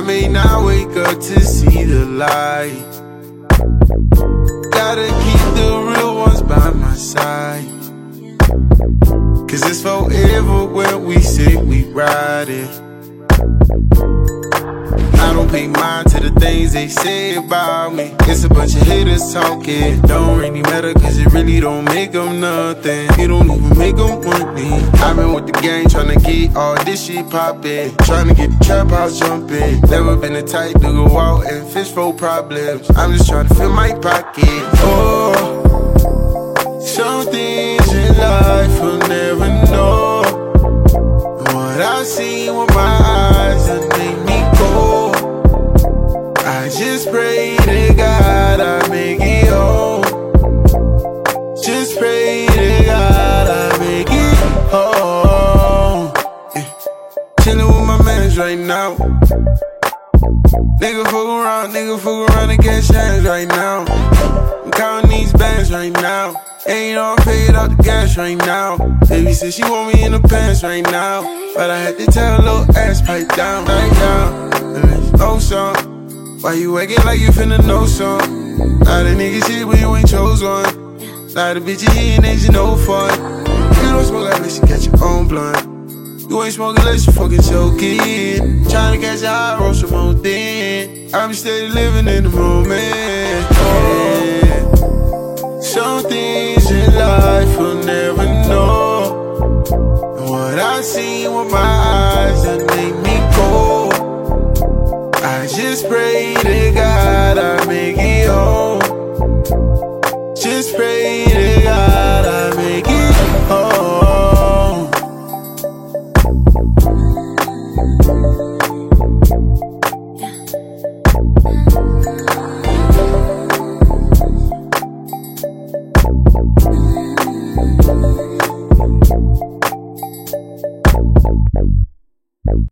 may not wake up to see the light. Gotta keep the real ones by my side. Cause it's forever when we say we ride it. I don't pay mind to the things they say about me. It's a bunch of haters talking. Don't really matter cause it really don't make them nothing. It don't even make them money. I've been with the gang tryna get all this shit poppin', tryna get the trap house jumping. Never been the type to go out and fish for problems. I'm just tryna fill my pocket. Oh, some things in life will never know. What I see with my eyes that make me go. I just pray to God I make it home. Just pray to God I make it home. Yeah. Chillin' with my mans right now. Nigga fuck around and get hands right now. I'm counting these bands right now. And you know I'm paid out the gas right now. Baby said she want me in the pants right now, but I had to tell a little ass pipe down right now. No song. Why you acting like you finna know some? Lot of niggas shit when you ain't chose one. Lot of bitches here and ain't no fun. You don't smoke unless you catch your own blunt. You ain't smoking unless you fucking choking. Tryna catch a high roast from on thin. I'm steady living in the moment. Yeah. Some things in life will never know. And what I see with my eyes that make me go. I just pray to God I make